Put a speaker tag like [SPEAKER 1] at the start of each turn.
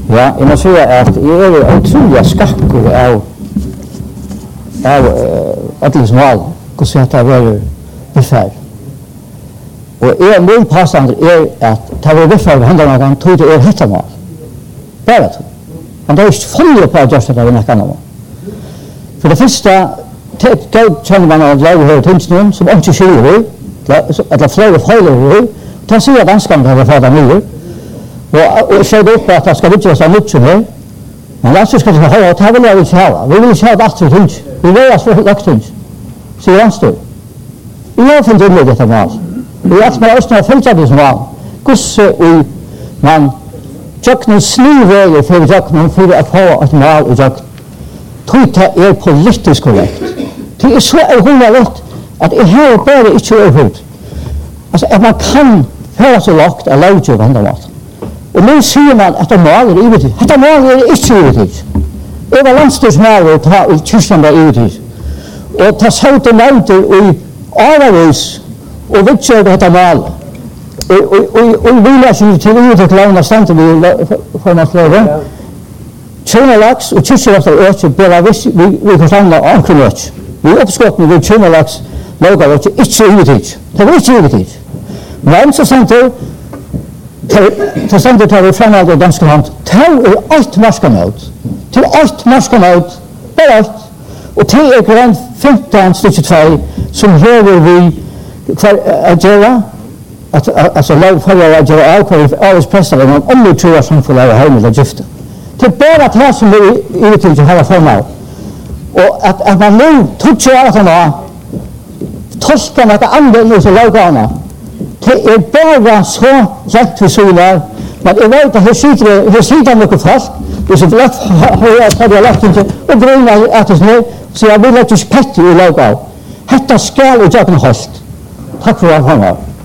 [SPEAKER 1] Ja, jeg må si at jeg utrolig skakker av alles mål, hvordan dette var befær. Og min påstand at det var befær ved hendene han tog det hette mål. Bare tog. Han har ikke funnet på at gjøre det ved noe annet mål. For det første, da kjenner man at lave høyre tingsnøen, som ikke skiljer vi, eller flere feiler vi, da sier danskene til å få det nye. Og ser det opp at det skal ikke være nytt som her. Men landsstyr skal ikke ha, det vil jeg ikke ha. Vi vil ikke ha det alltid ting. Vi vil ha for lagt ting, sier landsstyr. Vi har funnet inn i dette mål. Vi har med oss når jeg følger det som mål. Hvordan man tjøkken sniveger for tjøkken for å få et mål i tjøkken. Det politisk korrekt. Det så lett at jeg har bare ikke overhodet. Altså, at man kan føre så lagt av lovgjøv på denne måten. Og nå sier man at det måler i tid. Dette måler ikke i tid. Jeg var landstyrsmåler og ta i Tyskland i tid. Og ta saute nevnter i Aravis og vidtjør dette måler. Og vi leser til utviklingen av standen vi får man flere. Tjønalaks og kyrkjelagt av øke bare vi kan stande av omkring øke. Vi oppskottene ved tjønalaks lager øke ikke i tid. Det var ikke i tid. Men så stender tar vi fremad av danske hand. Det alt marskanød. Til alt marskanød. Bare alt. Og til grann 15 stykker 2 som hører vi hver gjøre. Altså lov for å gjøre avkvar alles prester enn om tror jeg som får lave heim eller gifte. Det bare det som vi i til å ha formål. Og at man nå tror ikke at han har tolken at andre enn som lovgavene. Det bare så rett for solen, men jeg vet at her sitter noen folk, hvis jeg har lagt inn til, og grunner at det ned, så jeg vil ikke pette i lovgav. Dette skal ikke holdt. Takk for at han har.